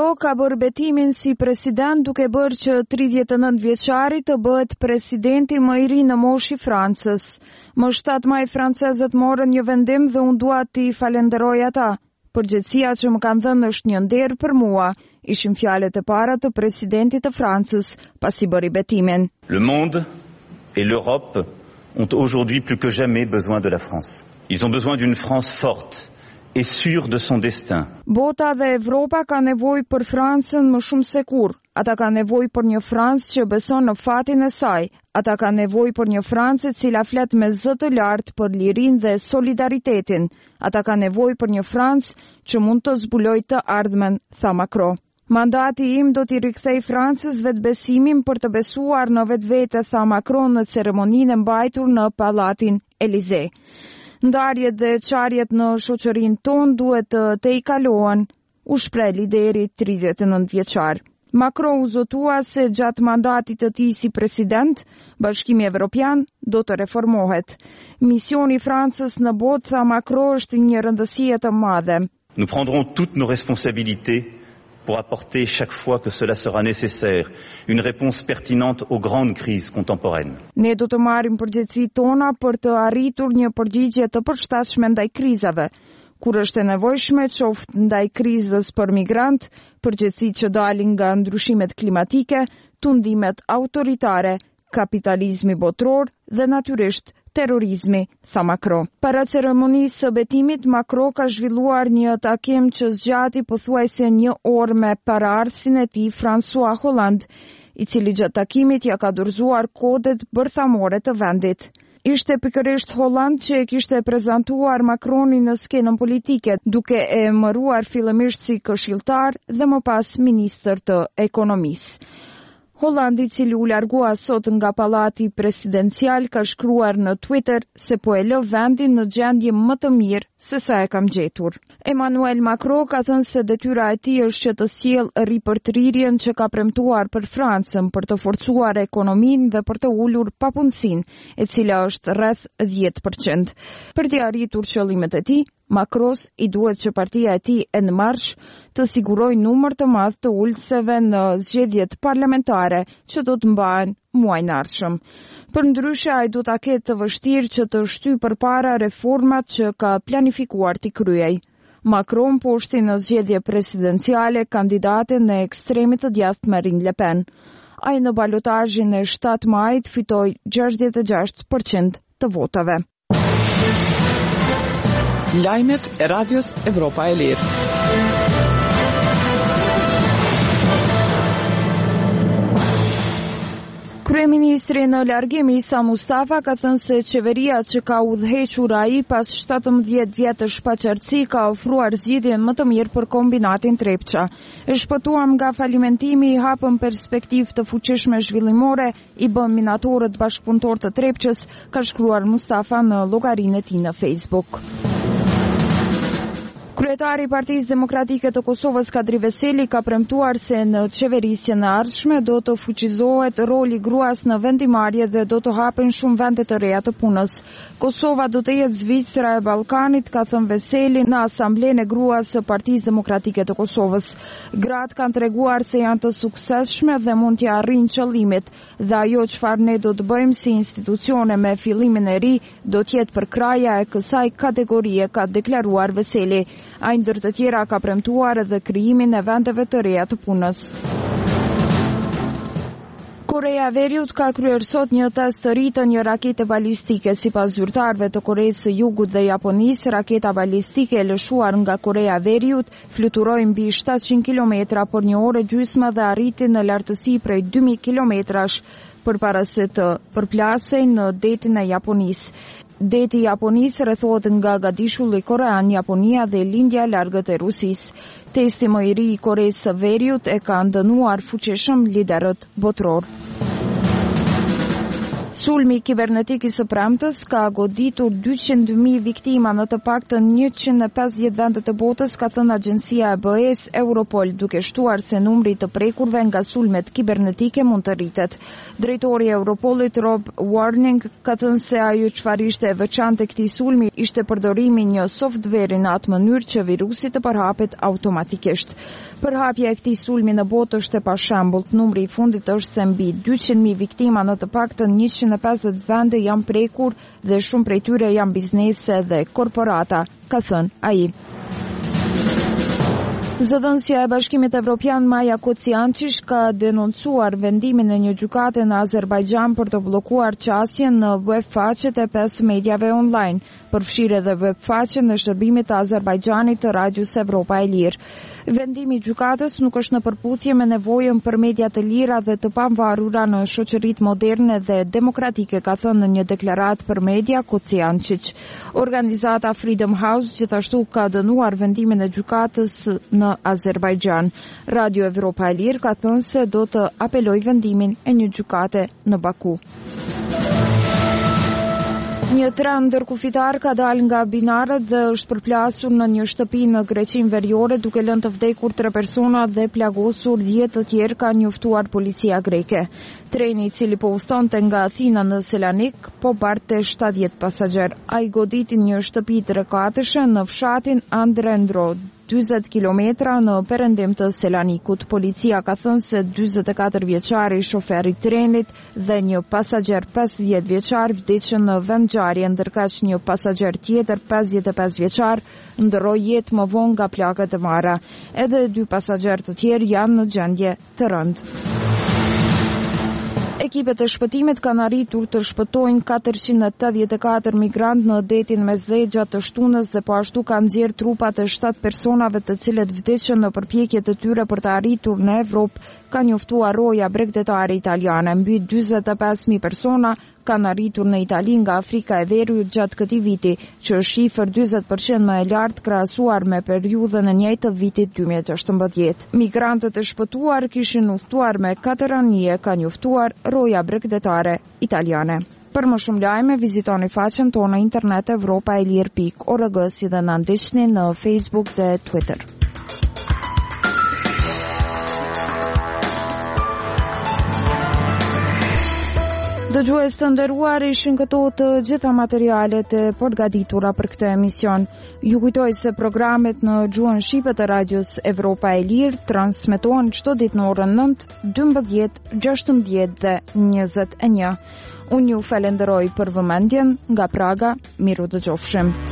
Macron ka bërë betimin si president duke bërë që 39 vjeçari të bëhet presidenti më i ri në moshë i Francës. Më 7 maj francezët morën një vendim dhe unë dua t'i falenderoj ata. Përgjegjësia që më kanë dhënë është një nder për mua, ishin fjalët e para të presidentit të Francës pasi bëri betimin. Le monde et l'Europe ont aujourd'hui plus que jamais besoin de la France. Ils ont besoin d'une France forte et sûre de son destin. Bota dhe Evropa ka nevojë për Francën më shumë se kurrë. Ata kanë nevojë për një Francë që beson në fatin e saj. Ata kanë nevojë për një Francë e cila flet me zë të lartë për lirinë dhe solidaritetin. Ata kanë nevojë për një Francë që mund të zbulojë të ardhmen, tha Macron. Mandati im do t'i rikthej Francës vetbesimin për të besuar në vetvete, tha Macron në ceremoninë e mbajtur në Pallatin Elysee. Ndarjet dhe çarjet në shoqërinë tonë duhet të tejkalohen, u shpreh lideri 39 vjeçar. Macron u zotua se gjatë mandatit të tij si president, Bashkimi Evropian do të reformohet. Misioni i Francës në botë, tha Macron, është një rëndësi e madhe. Nous prendrons toutes nos responsabilités pour apporter chaque fois que cela sera nécessaire une réponse pertinente aux grandes crises contemporaines. Ne do të marrim përgjegjësitë tona për të arritur një përgjigje të përshtatshme ndaj krizave. Kur është e nevojshme, qoftë ndaj krizës për migrant, përgjegjësitë që dalin nga ndryshimet klimatike, tundimet autoritare, kapitalizmi botror dhe natyrisht terrorizmi, tha Macron. Para ceremonisë së betimit, Macron ka zhvilluar një takim që zgjati pothuajse 1 orë me paraardhësin e tij François Hollande, i cili gjatë takimit ja ka dorëzuar kodet bërthamore të vendit. Ishte pikërisht Hollande që e kishte prezantuar Macronin në skenën politike, duke e emëruar fillimisht si këshilltar dhe më pas ministër të ekonomisë. Hollandi, i cili u largua sot nga pallati presidencial, ka shkruar në Twitter se po e lë vendin në gjendje më të mirë se sa e kam gjetur. Emmanuel Macron ka thënë se detyra e tij është që të sjellë ripërtrirjen që ka premtuar për Francën për të forcuar ekonominë dhe për të ulur papunësinë, e cila është rreth 10%. Për të arritur qëllimet e tij, Macron i duhet që partia e tij En Marche të sigurojë numër të madh të ulëseve në zgjedhjet parlamentare që do të mbahen muajin e ardhshëm. Përndryshe, ai do ta ketë të vështirë që të shtyjë përpara reformat që ka planifikuar t'i kryej. Macron poshti në zgjedhje presidenciale kandidaten e ekstremit të djathtë Marine Le Pen. Ai në balotazhin e 7 majit fitoi 66% të votave. Lajmet e Radios Evropa e Lirë. Kryeministri në largim Isa Mustafa ka thënë se qeveria që ka udhëhequr ai pas 17 vjetësh paqartësi ka ofruar zgjidhjen më të mirë për kombinatin Trepça. E shpëtuam nga falimentimi, i hapëm perspektivë të fuqishme zhvillimore, i bëm minatorët bashkëpunëtor të Trepçës, ka shkruar Mustafa në llogarinë e tij në Facebook. Kryetari i Partisë Demokratike të Kosovës Kadri Veseli ka premtuar se në qeverisjen e ardhshme do të fuqizohet roli gruas në vendimarrje dhe do të hapen shumë vende të reja të punës. Kosova do të jetë Zvicra e Ballkanit, ka thënë Veseli në Asamblenë e Gruas së Partisë Demokratike të Kosovës. Gratë kanë treguar se janë të suksesshme dhe mund t'i arrijnë qëllimit, dhe ajo çfarë ne do të bëjmë si institucione me fillimin e ri do të jetë përkraja e kësaj kategorie, ka deklaruar Veseli. Ai ndër të tjera ka premtuar edhe krijimin e vendeve të reja të punës. Korea e Veriut ka kryer sot një test të ri të një rakete balistike. Sipas zyrtarëve të Koreas së Jugut dhe Japonisë, raketa balistike e lëshuar nga Korea e Veriut fluturoi mbi 700 kilometra për 1 orë e gjysmë dhe arriti në lartësi prej 2000 kilometrash përpara se të përplasej në detin e Japonisë. Deti i Japonisë rrethohet nga gadishulli korean, Japonia dhe lindja e largët e Rusisë. Testi më i ri i Koreas së Veriut e ka ndënuar fuqishëm liderët botror. Sulmi kibernetik I së premtës ka goditur 200.000 viktima në të paktën 150 vende të botës, ka thënë agjencia e BE-s Europol, duke shtuar se numri të prekurve nga sulmet kibernetike mund të rritet. Drejtori I Europolit Rob Warning ka thënë se ajo çfarë ishte e veçantë e këtij sulmi ishte përdorimi një softveri në atë mënyrë që virusi të përhapet automatikisht. Përhapja e këtij sulmi në botë është e pashembullt. Numri I fundit është se mbi 200.000 viktima në të paktën 150 vende janë prekur dhe shumë prej tyre janë biznese dhe korporata, ka thënë ai. Zëdhënësia e Bashkimit Evropian Maja Kociančić ka denoncuar vendimin e një gjykate në Azerbajxhan për të bllokuar qasjen në web faqet e 5 mediave online, përfshirë edhe web faqen në shërbimit të Azerbajxhanit të Radios Evropa e Lirë. Vendimi I gjykatës nuk është në përputhje me nevojën për media të lira dhe të pavarura në shoqëritë moderne dhe demokratike, ka thënë në një deklaratë për media Kociančić. Organizata Freedom House gjithashtu ka dënuar vendimin e gjykatës në Azerbajxhan. Radio Evropa e Lirë ka thënë se do të apelojë vendimin e një gjykate në Baku. Një tren ndërkufitar ka dalë nga binarët dhe është përplasur në një shtëpi në Greqinë Veriore, duke lënë të vdekur 3 persona dhe plagosur 10 të tjerë, ka njoftuar policia greke. Treni I cili po ustonte nga Athina në Selanik po barte 70 pasagjer. Ai goditi një shtëpi 3-katëshe në fshatin Andrendro, 40 kilometra në perëndim të Selanikut. Policia ka thënë se 44 vjeçari shoferi I trenit dhe një pasagjer 50 vjeçar vdiqën në vendngjarje, ndërkaq një pasagjer tjetër 55 vjeçar ndroi jetë më vonë nga plagët e marra. Edhe 2 pasagjer të tjerë janë në gjendje të rëndë. Ekipet e shpëtimit kanë arritur të shpëtojnë 484 migrantë në detin Mesdhe gjatë të shtunës dhe po ashtu kanë nxjerrë trupat e 7 personave të cilët vdiqën në përpjekjet e tyre për të arritur në Evropë, ka njoftuar roja bregdetare italiane. Mbi 45.000 persona kanë arritur në Itali nga Afrika e Veriut gjatë këtij viti, që është shifër 40% më e lartë krahasuar me periudhën e njëjtë të vitit 2016. Migrantët e shpëtuar kishin udhëtuar me 4 anije, ka njoftuar roja bregdetare italiane. Për më shumë lajme, vizitoni faqen tonë në internet europaelir.org, si dhe na ndiqni në Facebook dhe Twitter. Dëgjues të nderuar, ishin këto të gjitha materialet e përgatitura për këtë emision. Ju kujtoj se programet në gjuhën shqipe të Radios Evropa e Lirë transmetohen çdo ditë në orën 9, 12, 16 dhe 21. Unë ju falenderoj për vëmendjen nga Praga, miru dëgjofshim.